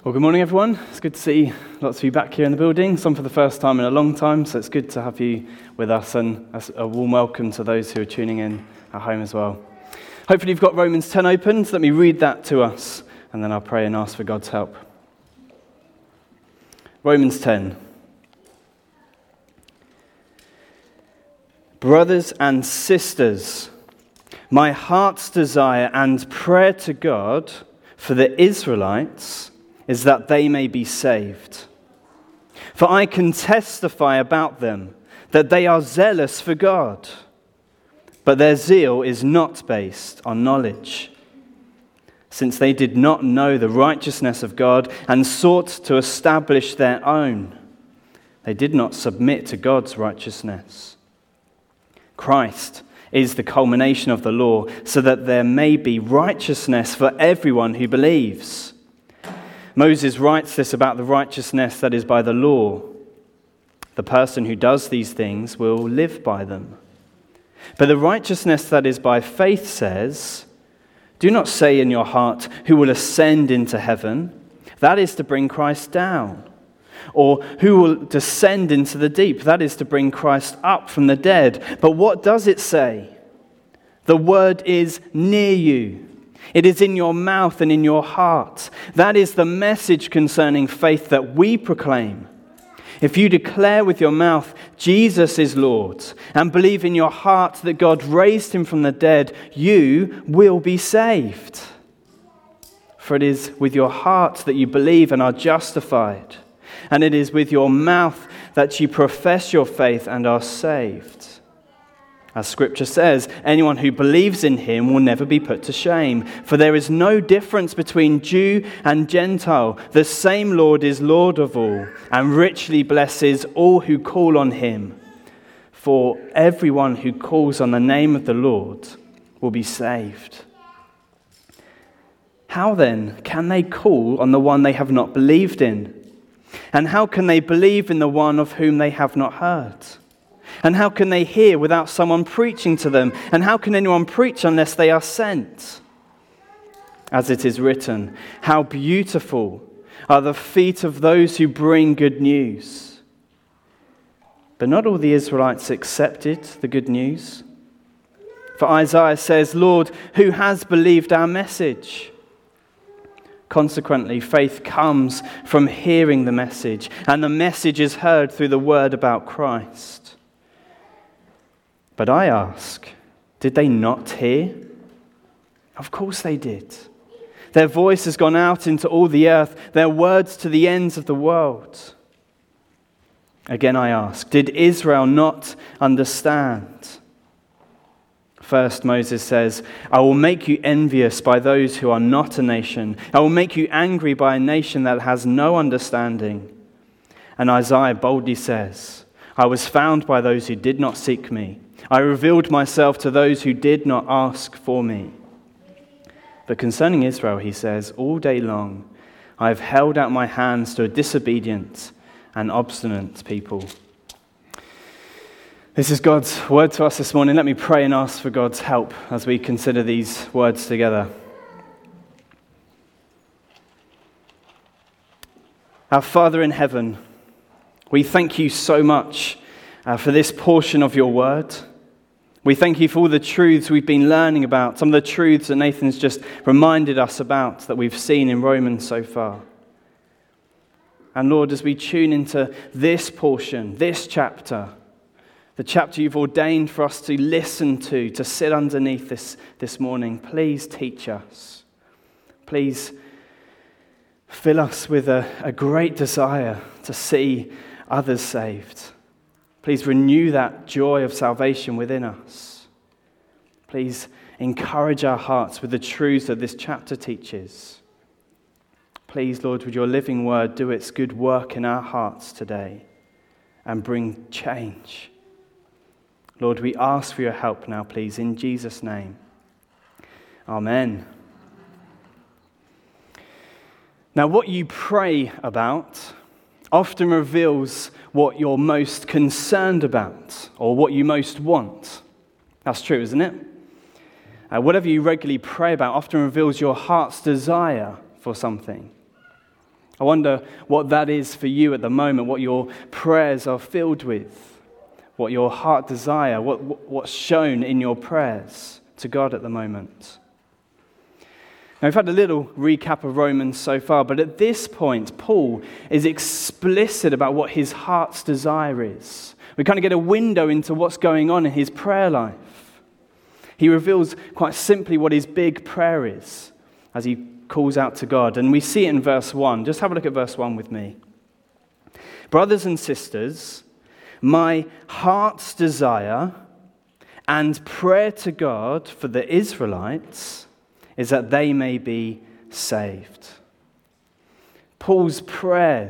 Well, good morning, everyone. It's good to see lots of you back here in the building, some for the first time in a long time, so it's good to have you with us, and a warm welcome to those who are tuning in at home as well. Hopefully you've got Romans 10 open, so let me read that to us, and then I'll pray and ask for God's help. Romans 10. Brothers and sisters, my heart's desire and prayer to God for the Israelites is that they may be saved. For I can testify about them that they are zealous for God, but their zeal is not based on knowledge, since they did not know the righteousness of God and sought to establish their own. They did not submit to God's righteousness. Christ is the culmination of the law, so that there may be righteousness for everyone who believes. Moses writes this about the righteousness that is by the law. The person who does these things will live by them. But the righteousness that is by faith says, do not say in your heart, who will ascend into heaven? That is to bring Christ down. Or who will descend into the deep? That is to bring Christ up from the dead. But what does it say? The word is near you. It is in your mouth and in your heart. That is the message concerning faith that we proclaim. If you declare with your mouth, Jesus is Lord, and believe in your heart that God raised him from the dead, you will be saved. For it is with your heart that you believe and are justified, and it is with your mouth that you profess your faith and are saved. As Scripture says, anyone who believes in him will never be put to shame. For there is no difference between Jew and Gentile. The same Lord is Lord of all, and richly blesses all who call on him. For everyone who calls on the name of the Lord will be saved. How then can they call on the one they have not believed in? And how can they believe in the one of whom they have not heard? And how can they hear without someone preaching to them? And how can anyone preach unless they are sent? As it is written, how beautiful are the feet of those who bring good news. But not all the Israelites accepted the good news. For Isaiah says, Lord, who has believed our message? Consequently, faith comes from hearing the message, and the message is heard through the word about Christ. But I ask, did they not hear? Of course they did. Their voice has gone out into all the earth, their words to the ends of the world. Again I ask, did Israel not understand? First, Moses says, I will make you envious by those who are not a nation. I will make you angry by a nation that has no understanding. And Isaiah boldly says, I was found by those who did not seek me. I revealed myself to those who did not ask for me. But concerning Israel, he says, all day long I have held out my hands to a disobedient and obstinate people. This is God's word to us this morning. Let me pray and ask for God's help as we consider these words together. Our Father in heaven, we thank you so much for this portion of your word. We thank you for all the truths we've been learning about, some of the truths that Nathan's just reminded us about that we've seen in Romans so far. And Lord, as we tune into this portion, this chapter, the chapter you've ordained for us to listen to sit underneath this morning, please teach us. Please fill us with a great desire to see others saved. Please renew that joy of salvation within us. Please encourage our hearts with the truths that this chapter teaches. Please, Lord, would your living word do its good work in our hearts today and bring change. Lord, we ask for your help now, please, in Jesus' name. Amen. Now, what you pray about often reveals what you're most concerned about or what you most want. That's true, isn't it? Whatever you regularly pray about often reveals your heart's desire for something. I wonder what that is for you at the moment, what your prayers are filled with, what your heart desire, what's shown in your prayers to God at the moment. Now, we've had a little recap of Romans so far, but at this point, Paul is explicit about what his heart's desire is. We kind of get a window into what's going on in his prayer life. He reveals quite simply what his big prayer is as he calls out to God. And we see it in verse 1. Just have a look at verse 1 with me. Brothers and sisters, my heart's desire and prayer to God for the Israelites is that they may be saved. Paul's prayer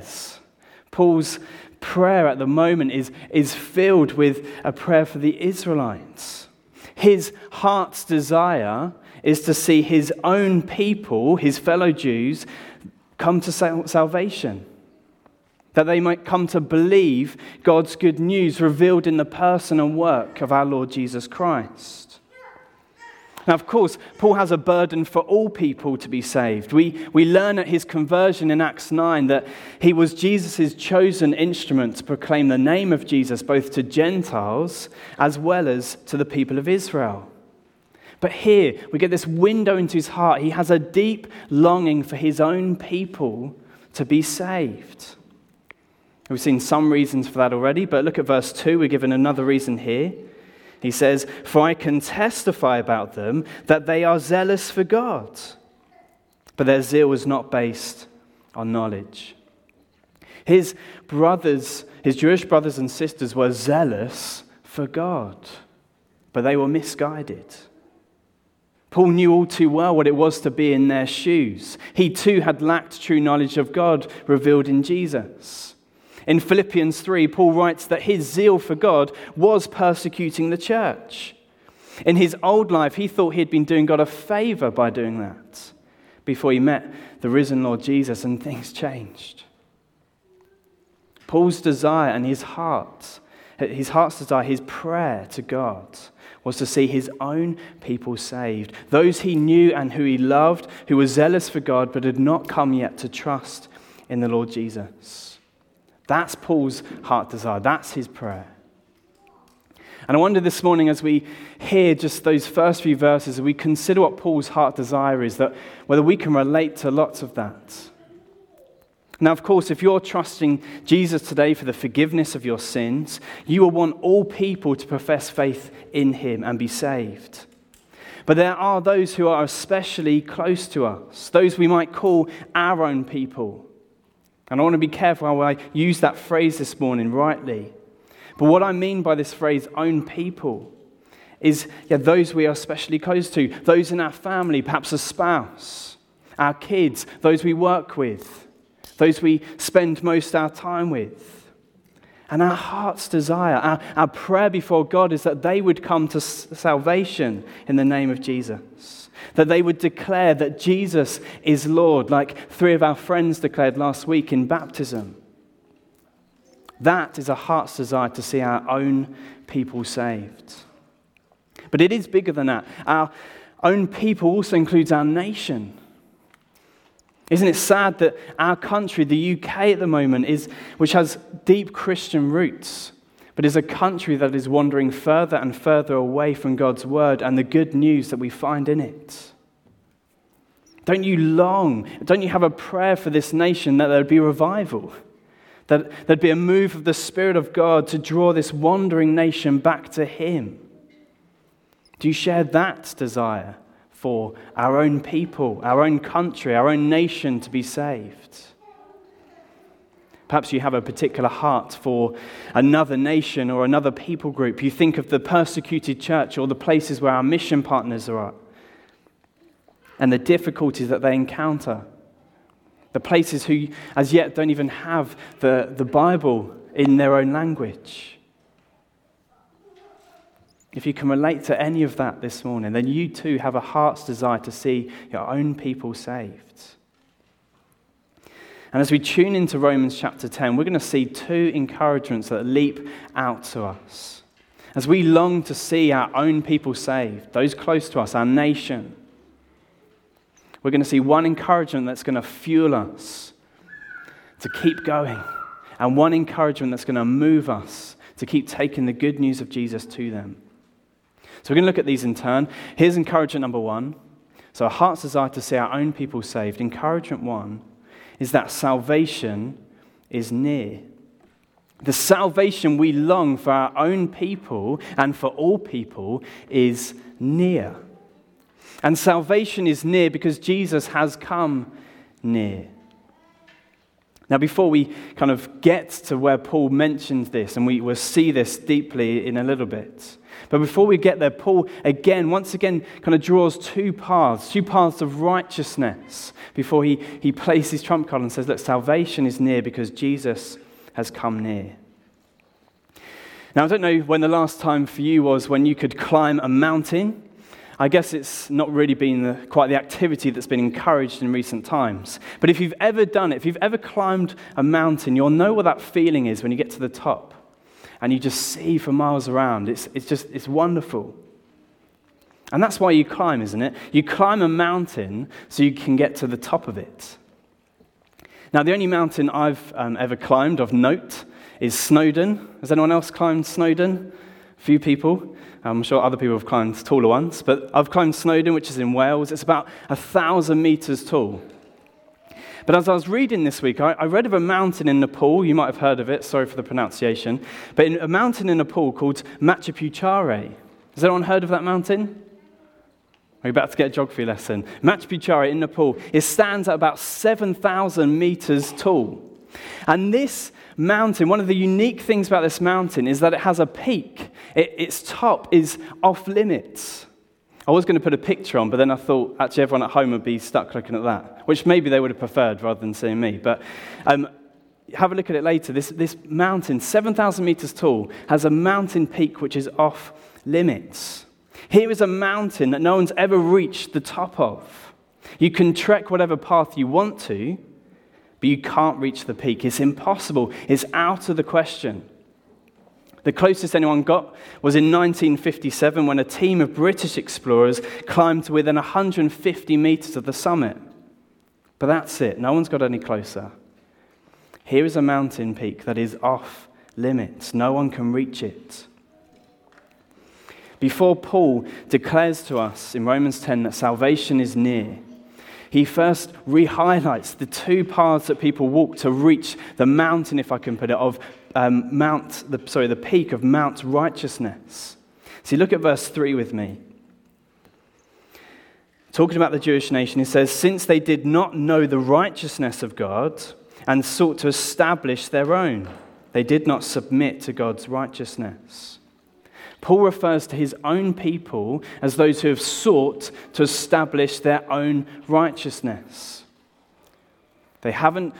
at the moment is filled with a prayer for the Israelites. His heart's desire is to see his own people, his fellow Jews, come to salvation. That they might come to believe God's good news revealed in the person and work of our Lord Jesus Christ. Now, of course, Paul has a burden for all people to be saved. We learn at his conversion in Acts 9 that he was Jesus' chosen instrument to proclaim the name of Jesus both to Gentiles as well as to the people of Israel. But here, we get this window into his heart. He has a deep longing for his own people to be saved. We've seen some reasons for that already, but look at verse 2. We're given another reason here. He says, "For I can testify about them that they are zealous for God, but their zeal is not based on knowledge." His Jewish brothers and sisters were zealous for God, but they were misguided. Paul knew all too well what it was to be in their shoes. He too had lacked true knowledge of God revealed in Jesus. In Philippians 3, Paul writes that his zeal for God was persecuting the church. In his old life, he thought he'd been doing God a favor by doing that before he met the risen Lord Jesus, and things changed. Paul's desire and his heart's desire, his prayer to God, was to see his own people saved. Those he knew and who he loved, who were zealous for God but had not come yet to trust in the Lord Jesus. That's Paul's heart desire. That's his prayer. And I wonder this morning, as we hear just those first few verses, as we consider what Paul's heart desire is, that whether we can relate to lots of that. Now, of course, if you're trusting Jesus today for the forgiveness of your sins, you will want all people to profess faith in him and be saved. But there are those who are especially close to us, those we might call our own people. And I want to be careful how I use that phrase this morning rightly. But what I mean by this phrase, own people, is those we are especially close to, those in our family, perhaps a spouse, our kids, those we work with, those we spend most of our time with. And our heart's desire, our prayer before God is that they would come to salvation in the name of Jesus. That they would declare that Jesus is Lord, like 3 of our friends declared last week in baptism. That is a heart's desire, to see our own people saved. But it is bigger than that. Our own people also includes our nation. Isn't it sad that our country, the UK at the moment, which has deep Christian roots, but is a country that is wandering further and further away from God's word and the good news that we find in it? Don't you have a prayer for this nation that there would be revival? That there'd be a move of the Spirit of God to draw this wandering nation back to him? Do you share that desire for our own people, our own country, our own nation to be saved? Perhaps you have a particular heart for another nation or another people group. You think of the persecuted church or the places where our mission partners are at and the difficulties that they encounter. The places who as yet don't even have the Bible in their own language. If you can relate to any of that this morning, then you too have a heart's desire to see your own people saved. And as we tune into Romans chapter 10, we're going to see 2 encouragements that leap out to us. As we long to see our own people saved, those close to us, our nation, we're going to see one encouragement that's going to fuel us to keep going, and one encouragement that's going to move us to keep taking the good news of Jesus to them. So we're going to look at these in turn. Here's encouragement number one. So our heart's desire to see our own people saved. Encouragement one is that salvation is near. The salvation we long for our own people and for all people is near. And salvation is near because Jesus has come near. Now, before we kind of get to where Paul mentions this, and we will see this deeply in a little bit, but before we get there, Paul once again kind of draws two paths of righteousness before he plays his trump card and says, look, salvation is near because Jesus has come near. Now, I don't know when the last time for you was when you could climb a mountain. I guess it's not really been quite the activity that's been encouraged in recent times. But if you've ever done it, if you've ever climbed a mountain, you'll know what that feeling is when you get to the top and you just see for miles around. It's wonderful. And that's why you climb, isn't it? You climb a mountain so you can get to the top of it. Now, the only mountain I've ever climbed of note is Snowdon. Has anyone else climbed Snowdon? A few people. I'm sure other people have climbed taller ones, but I've climbed Snowdon, which is in Wales. It's about 1,000 meters tall. But as I was reading this week, I read of a mountain in Nepal. You might have heard of it. Sorry for the pronunciation. But a mountain in Nepal called Machu Picchu. Has anyone heard of that mountain? Are you about to get a geography lesson? Machu Picchu in Nepal. It stands at about 7,000 meters tall. And this mountain, one of the unique things about this mountain is that it has a peak. Its top is off limits. I was going to put a picture on, but then I thought actually everyone at home would be stuck looking at that, which maybe they would have preferred rather than seeing me. But have a look at it later. This mountain, 7,000 meters tall, has a mountain peak which is off limits. Here is a mountain that no one's ever reached the top of. You can trek whatever path you want to, but you can't reach the peak. It's impossible. It's out of the question. The closest anyone got was in 1957 when a team of British explorers climbed to within 150 meters of the summit. But that's it. No one's got any closer. Here is a mountain peak that is off limits. No one can reach it. Before Paul declares to us in Romans 10 that salvation is near, he first re-highlights the two paths that people walk to reach the mountain, if I can put it, of the peak of Mount Righteousness. So you look at verse 3 with me. Talking about the Jewish nation, he says, since they did not know the righteousness of God and sought to establish their own, they did not submit to God's righteousness. Paul refers to his own people as those who have sought to establish their own righteousness. They haven't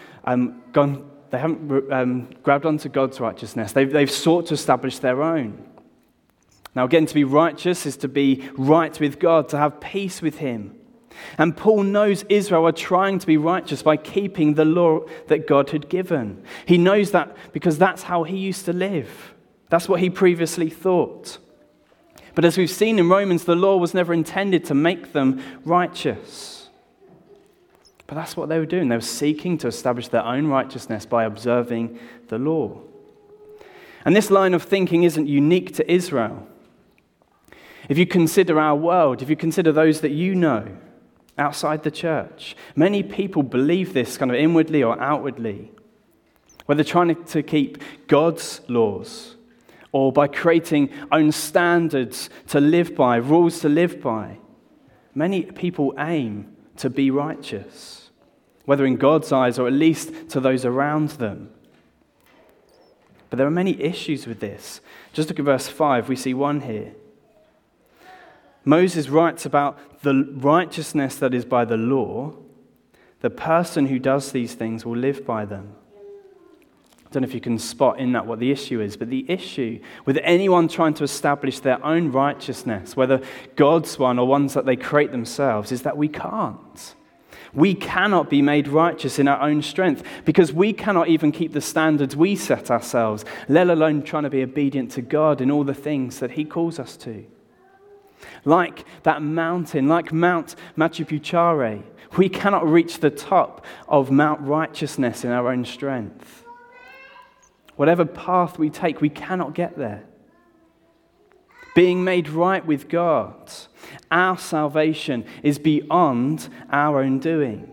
grabbed onto God's righteousness. They've sought to establish their own. Now again, to be righteous is to be right with God, to have peace with him. And Paul knows Israel are trying to be righteous by keeping the law that God had given. He knows that because that's how he used to live. That's what he previously thought. But as we've seen in Romans, the law was never intended to make them righteous. But that's what they were doing. They were seeking to establish their own righteousness by observing the law. And this line of thinking isn't unique to Israel. If you consider our world, if you consider those that you know outside the church, many people believe this kind of inwardly or outwardly. Whether trying to keep God's laws or by creating own standards to live by, rules to live by. Many people aim to be righteous, whether in God's eyes or at least to those around them. But there are many issues with this. Just look at verse 5, we see one here. Moses writes about the righteousness that is by the law. The person who does these things will live by them. I don't know if you can spot in that what the issue is, but the issue with anyone trying to establish their own righteousness, whether God's one or ones that they create themselves, is that we can't. We cannot be made righteous in our own strength because we cannot even keep the standards we set ourselves, let alone trying to be obedient to God in all the things that he calls us to. Like that mountain, like Mount Machu Picchu, We cannot reach the top of Mount Righteousness in our own strength. Whatever path we take, we cannot get there. Being made right with God, our salvation is beyond our own doing.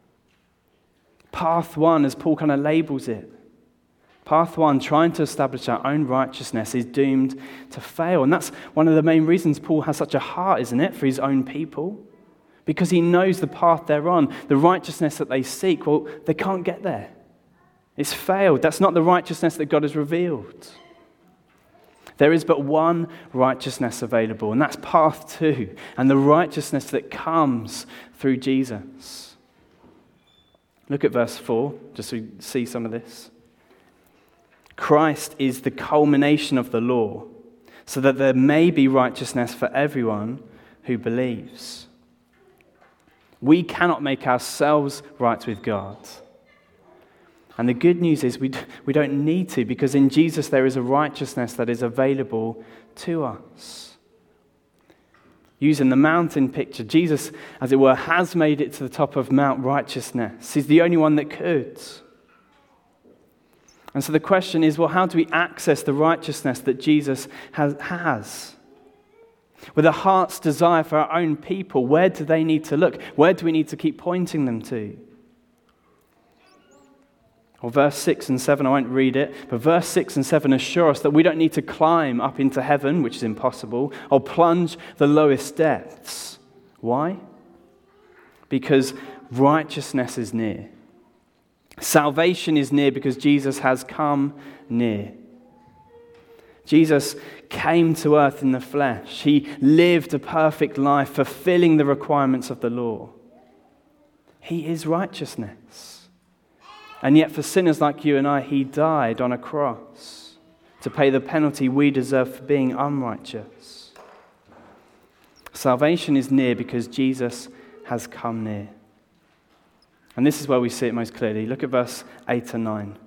Path one, as Paul kind of labels it, path one, trying to establish our own righteousness, is doomed to fail. And that's one of the main reasons Paul has such a heart, isn't it, for his own people? Because he knows the path they're on, the righteousness that they seek, well, they can't get there. It's failed. That's not the righteousness that God has revealed. There is but one righteousness available, and that's path two, and the righteousness that comes through Jesus. Look at verse 4, just so you see some of this. Christ is the culmination of the law, so that there may be righteousness for everyone who believes. We cannot make ourselves right with God. And the good news is we don't need to, because in Jesus there is a righteousness that is available to us. Using the mountain picture, Jesus, as it were, has made it to the top of Mount Righteousness. He's the only one that could. And so the question is, well, how do we access the righteousness that Jesus has? With a heart's desire for our own people, where do they need to look? Where do we need to keep pointing them to? Well, verse 6 and 7, I won't read it, but verse 6 and 7 assure us that we don't need to climb up into heaven, which is impossible, or plunge the lowest depths. Why? Because righteousness is near. Salvation is near because Jesus has come near. Jesus came to earth in the flesh. He lived a perfect life, fulfilling the requirements of the law. He is righteousness. And yet for sinners like you and I, he died on a cross to pay the penalty we deserve for being unrighteous. Salvation is near because Jesus has come near. And this is where we see it most clearly. Look at verse 8 and 9.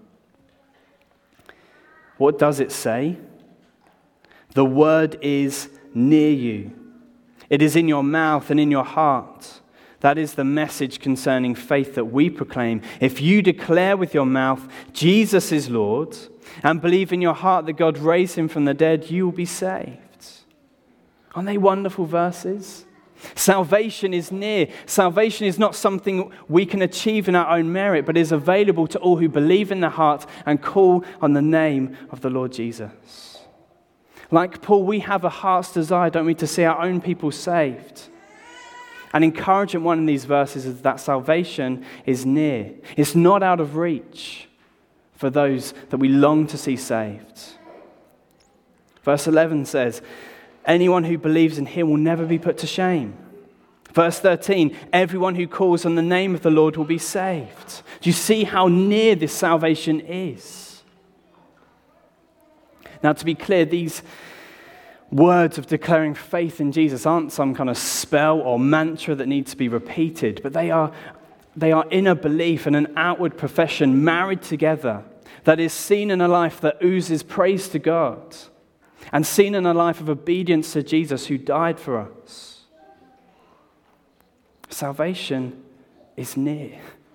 What does it say? The word is near you. It is in your mouth and in your heart. That is the message concerning faith that we proclaim. If you declare with your mouth, Jesus is Lord, and believe in your heart that God raised him from the dead, you will be saved. Aren't they wonderful verses? Salvation is near. Salvation is not something we can achieve in our own merit, but is available to all who believe in their heart and call on the name of the Lord Jesus. Like Paul, we have a heart's desire, don't we, to see our own people saved. An encouraging one in these verses is that salvation is near. It's not out of reach for those that we long to see saved. Verse 11 says, anyone who believes in him will never be put to shame. Verse 13, everyone who calls on the name of the Lord will be saved. Do you see how near this salvation is? Now, to be clear, these words of declaring faith in Jesus aren't some kind of spell or mantra that needs to be repeated, but they are inner belief and an outward profession married together that is seen in a life that oozes praise to God and seen in a life of obedience to Jesus who died for us. Salvation is near.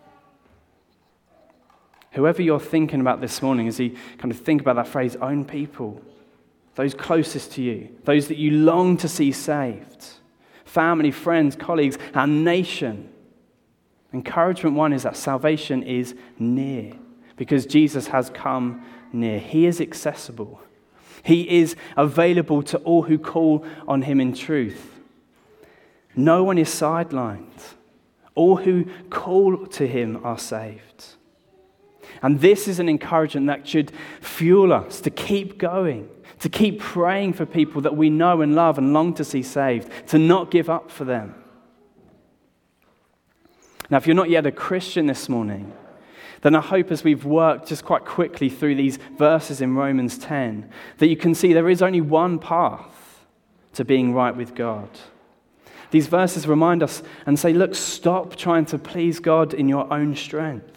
Whoever you're thinking about this morning, as you kind of think about that phrase, own people, those closest to you, those that you long to see saved, family, friends, colleagues, our nation. Encouragement one is that salvation is near because Jesus has come near. He is accessible. He is available to all who call on him in truth. No one is sidelined. All who call to him are saved. And this is an encouragement that should fuel us to keep going, to keep praying for people that we know and love and long to see saved, to not give up for them. Now, if you're not yet a Christian this morning, then I hope as we've worked just quite quickly through these verses in Romans 10, that you can see there is only one path to being right with God. These verses remind us and say, look, stop trying to please God in your own strength.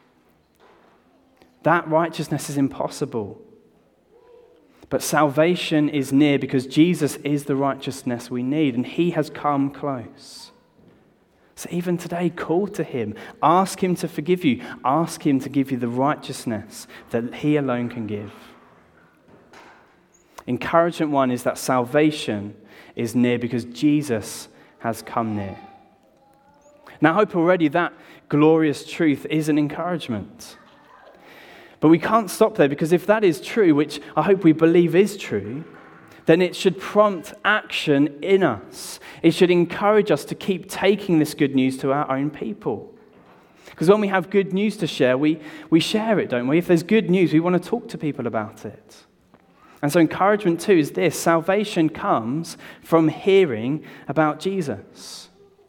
That righteousness is impossible. But salvation is near because Jesus is the righteousness we need, and he has come close. So even today, call to him. Ask him to forgive you. Ask him to give you the righteousness that he alone can give. Encouragement one is that salvation is near because Jesus has come near. Now, I hope already that glorious truth is an encouragement. But we can't stop there, because if that is true, which I hope we believe is true, then it should prompt action in us. It should encourage us to keep taking this good news to our own people. Because when we have good news to share, we share it, don't we? If there's good news, we want to talk to people about it. And so encouragement two is this: salvation comes from hearing about Jesus.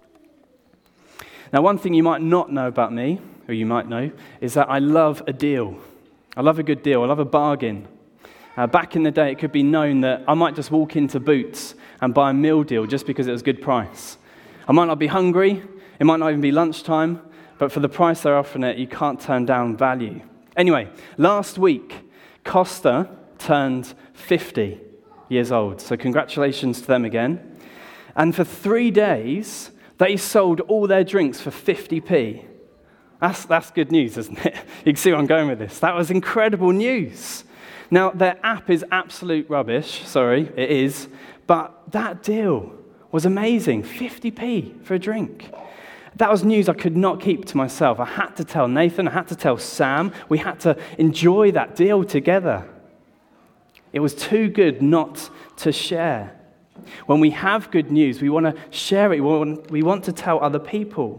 Now, one thing you might not know about me, or you might know, is that I love a deal. I love a good deal. I love a bargain. Back in the day, it could be known that I might just walk into Boots and buy a meal deal just because it was a good price. I might not be hungry. It might not even be lunchtime. But for the price they're offering it, you can't turn down value. Anyway, last week, Costa turned 50 years old. So congratulations to them again. And for 3 days, they sold all their drinks for 50p. That's good news, isn't it? You can see where I'm going with this. That was incredible news. Now, their app is absolute rubbish. Sorry, it is. But that deal was amazing. 50p for a drink. That was news I could not keep to myself. I had to tell Nathan. I had to tell Sam. We had to enjoy that deal together. It was too good not to share. When we have good news, we want to share it. We want to tell other people.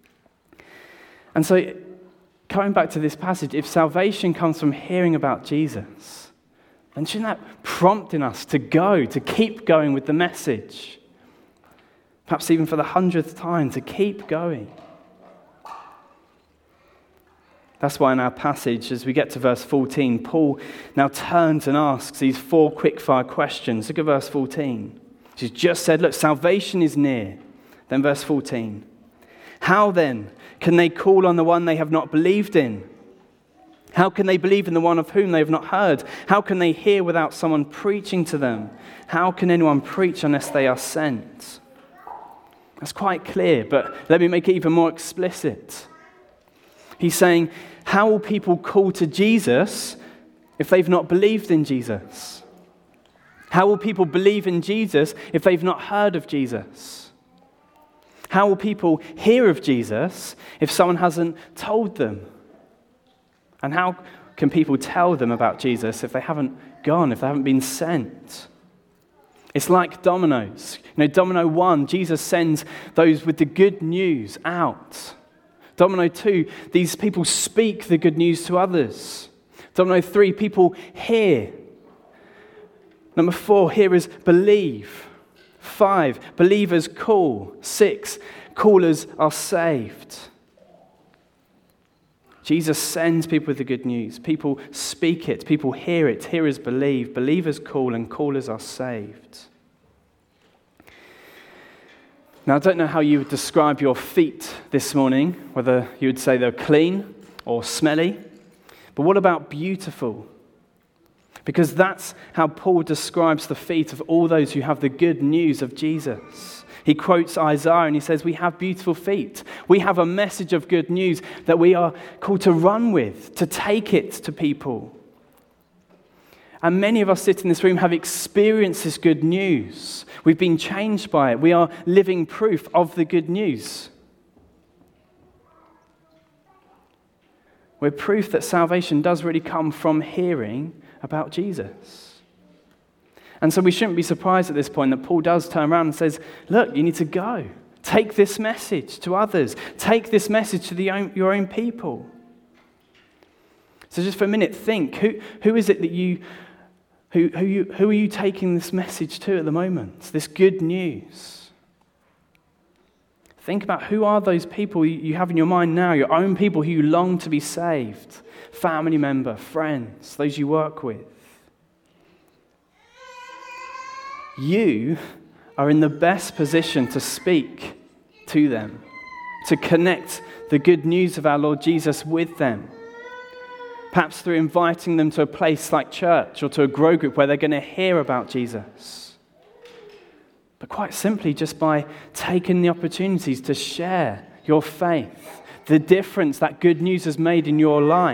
And so, coming back to this passage, if salvation comes from hearing about Jesus, then shouldn't that prompt in us to keep going with the message? Perhaps even for the 100th time, to keep going. That's why in our passage, as we get to verse 14, Paul now turns and asks these 4 quick-fire questions. Look at verse 14. He's just said, look, salvation is near. Then verse 14. How then can they call on the one they have not believed in? How can they believe in the one of whom they have not heard? How can they hear without someone preaching to them? How can anyone preach unless they are sent? That's quite clear, but let me make it even more explicit. He's saying, how will people call to Jesus if they've not believed in Jesus? How will people believe in Jesus if they've not heard of Jesus? How will people hear of Jesus if someone hasn't told them? And how can people tell them about Jesus if they haven't gone, if they haven't been sent? It's like dominoes. Domino 1, Jesus sends those with the good news out. Domino 2, these people speak the good news to others. Domino 3, people hear. Number 4, hearers believe. 5, believers call. 6, callers are saved. Jesus sends people with the good news. People speak it. People hear it. Hearers believe. Believers call, and callers are saved. Now, I don't know how you would describe your feet this morning, whether you would say they're clean or smelly. But what about beautiful? Because that's how Paul describes the feet of all those who have the good news of Jesus. He quotes Isaiah and he says, we have beautiful feet. We have a message of good news that we are called to run with, to take it to people. And many of us sit in this room have experienced this good news. We've been changed by it. We are living proof of the good news. We're proof that salvation does really come from hearing about Jesus. And so we shouldn't be surprised at this point that Paul does turn around and says, look, you need to go. Take this message to others. Take this message to your own people. So just for a minute, think, who is it that who are you taking this message to at the moment? This good news. Think about who are those people you have in your mind now, your own people who you long to be saved. Family member, friends, those you work with. You are in the best position to speak to them, to connect the good news of our Lord Jesus with them. Perhaps through inviting them to a place like church or to a grow group where they're going to hear about Jesus. but quite simply just by taking the opportunities to share your faith, the difference that good news has made in your life.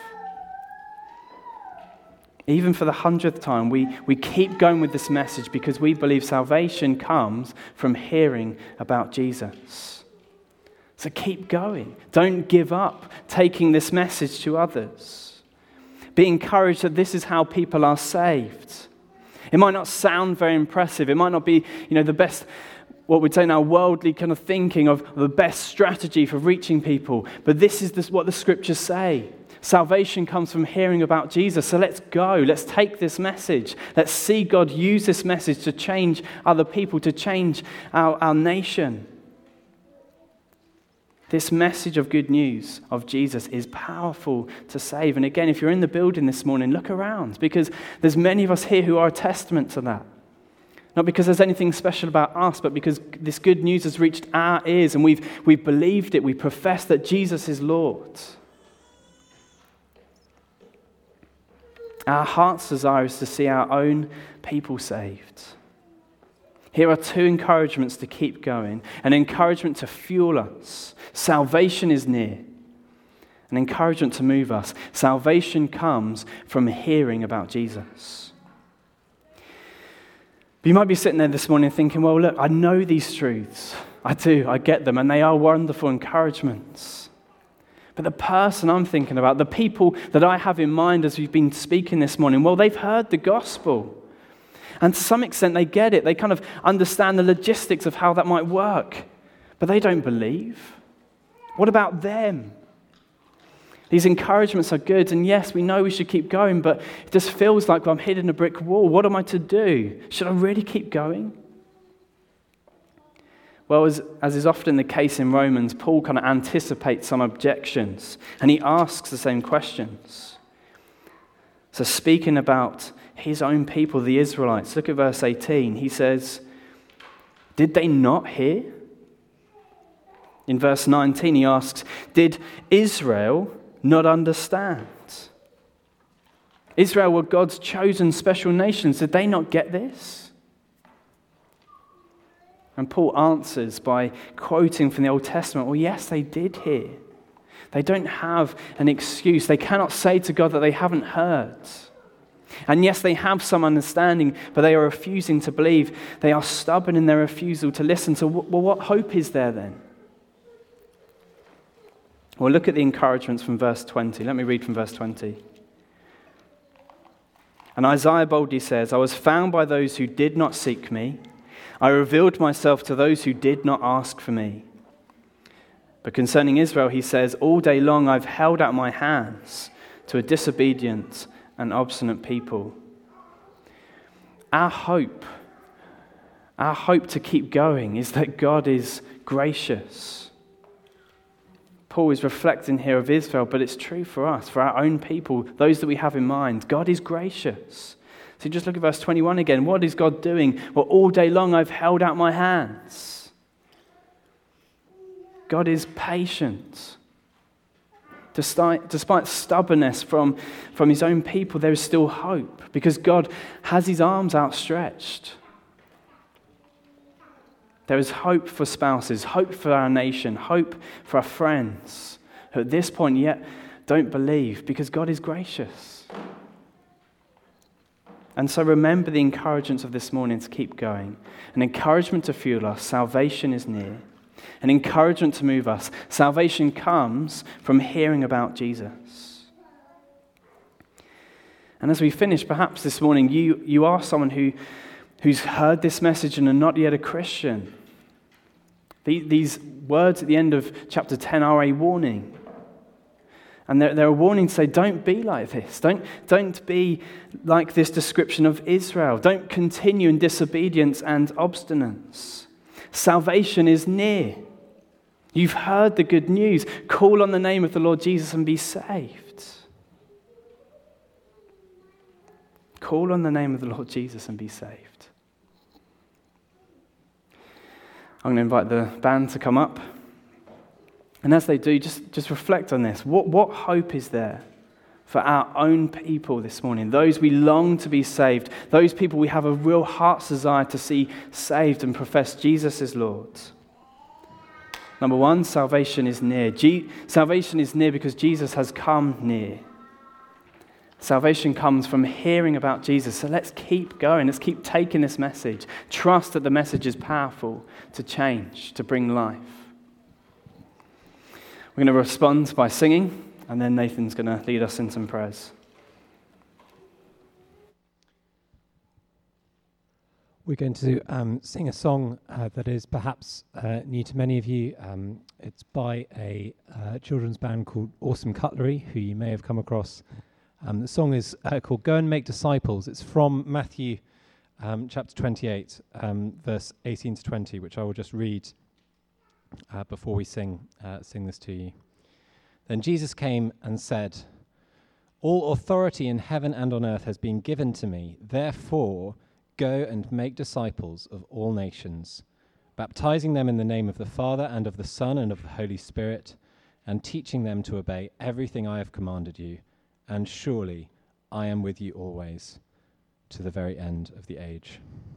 Even for the 100th time, we keep going with this message because we believe salvation comes from hearing about Jesus. So keep going. Don't give up taking this message to others. Be encouraged that this is how people are saved. It might not sound very impressive. It might not be, the best, what we'd say now, worldly kind of thinking of the best strategy for reaching people. But this is what the scriptures say. Salvation comes from hearing about Jesus. So let's go. Let's take this message. Let's see God use this message to change other people, to change our nation. This message of good news of Jesus is powerful to save. And again, if you're in the building this morning, look around, because there's many of us here who are a testament to that. Not because there's anything special about us, but because this good news has reached our ears and we've believed it. We profess that Jesus is Lord. Our heart's desire is to see our own people saved. Here are two encouragements to keep going. An encouragement to fuel us. Salvation is near. An encouragement to move us. Salvation comes from hearing about Jesus. But you might be sitting there this morning thinking, well, look, I know these truths. I do, I get them, and they are wonderful encouragements. But the person I'm thinking about, the people that I have in mind as we've been speaking this morning, well, they've heard the gospel. And to some extent, they get it. They kind of understand the logistics of how that might work. But they don't believe. What about them? These encouragements are good. And yes, we know we should keep going, but it just feels like I'm hitting a brick wall. What am I to do? Should I really keep going? Well, as is often the case in Romans, Paul kind of anticipates some objections. And he asks the same questions. So speaking about his own people, the Israelites, look at verse 18. He says, did they not hear? In verse 19, he asks, did Israel not understand? Israel were God's chosen special nations. Did they not get this? And Paul answers by quoting from the Old Testament, well, yes, they did hear. They don't have an excuse. They cannot say to God that they haven't heard. And yes, they have some understanding, but they are refusing to believe. They are stubborn in their refusal to listen. So, well, what hope is there then? Well, look at the encouragements from verse 20. Let me read from verse 20. And Isaiah boldly says, I was found by those who did not seek me. I revealed myself to those who did not ask for me. But concerning Israel, he says, all day long I've held out my hands to a disobedient and obstinate people. Our hope to keep going is that God is gracious. Paul is reflecting here of Israel, but it's true for us, for our own people, those that we have in mind. God is gracious. So just look at verse 21 again. What is God doing? Well, all day long I've held out my hands. God is patient. Despite stubbornness from his own people, there is still hope because God has his arms outstretched. There is hope for spouses, hope for our nation, hope for our friends who at this point yet don't believe because God is gracious. And so remember the encouragements of this morning to keep going. An encouragement to fuel us. Salvation is near. An encouragement to move us. Salvation comes from hearing about Jesus. And as we finish, perhaps this morning, you are someone who's heard this message and are not yet a Christian. These words at the end of chapter 10 are a warning. And they're a warning to say, don't be like this. Don't be like this description of Israel. Don't continue in disobedience and obstinance. Salvation is near. You've heard the good news. Call on the name of the Lord Jesus and be saved. Call on the name of the Lord Jesus and be saved. I'm going to invite the band to come up. And as they do, just reflect on this. What hope is there? for our own people this morning, those we long to be saved, those people we have a real heart's desire to see saved and profess Jesus as Lord. Number one, salvation is near. Salvation is near because Jesus has come near. Salvation comes from hearing about Jesus. So let's keep going. Let's keep taking this message. Trust that the message is powerful to change, to bring life. We're going to respond by singing, and then Nathan's going to lead us in some prayers. We're going to sing a song that is perhaps new to many of you. It's by a children's band called Awesome Cutlery, who you may have come across. The song is called Go and Make Disciples. It's from Matthew chapter 28, verse 18 to 20, which I will just read before we sing this to you. Then Jesus came and said, "All authority in heaven and on earth has been given to me. Therefore, go and make disciples of all nations, baptizing them in the name of the Father and of the Son and of the Holy Spirit, and teaching them to obey everything I have commanded you. And surely I am with you always, to the very end of the age."